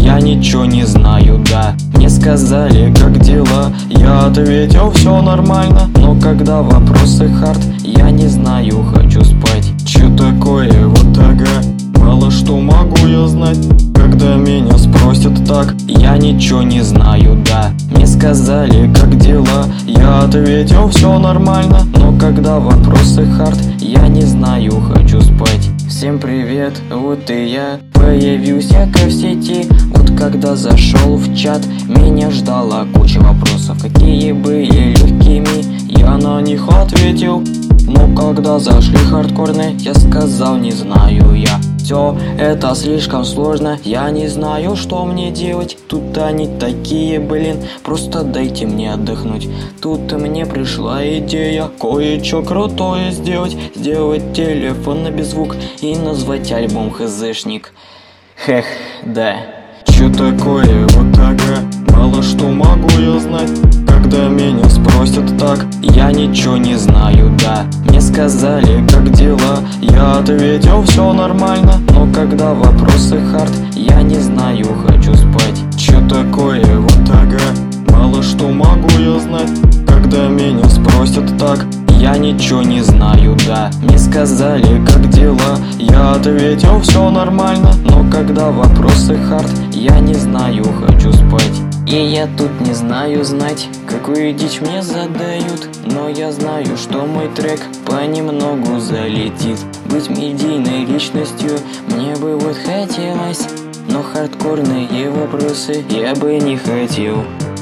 я ничего не знаю, да. Мне сказали, как дела, я ответил, все нормально. Но когда вопросы хард, я не знаю, хочу спать. Чё такое, вот ага, мало что могу я знать. Когда меня спросят так, я ничего не знаю, да. Мне сказали, как дела, я ответил, все нормально. Но когда вопросы хард, я не знаю, хочу спать. Всем привет, вот и я появился в сети. Вот когда зашел в чат, меня ждала куча вопросов, какие были легкими, я на них ответил. Но когда зашли хардкорные, я сказал, не знаю я. Все это слишком сложно, я не знаю, что мне делать. Тут они такие, блин, просто дайте мне отдохнуть. Тут мне пришла идея кое-что крутое сделать. Сделать телефон на беззвук и назвать альбом ХЗшник. Хех, да. Чё такое, вот ага, мало что могу я знать. Когда меня спросят так, я ничего не знаю, да. Мне сказали, как дела, я ответил, все нормально. Но когда вопросы хард, я не знаю, хочу спать. Чё такое, вот ага, мало что могу я знать. Когда меня спросят так, я ничего не знаю, да. Мне сказали, как дела, я ответил, все нормально. Но когда вопросы хард, я не знаю, хочу спать. И я тут не знаю знать, какую дичь мне задают. Но я знаю, что мой трек понемногу залетит. Быть медийной личностью мне бы вот хотелось, но хардкорные вопросы я бы не хотел.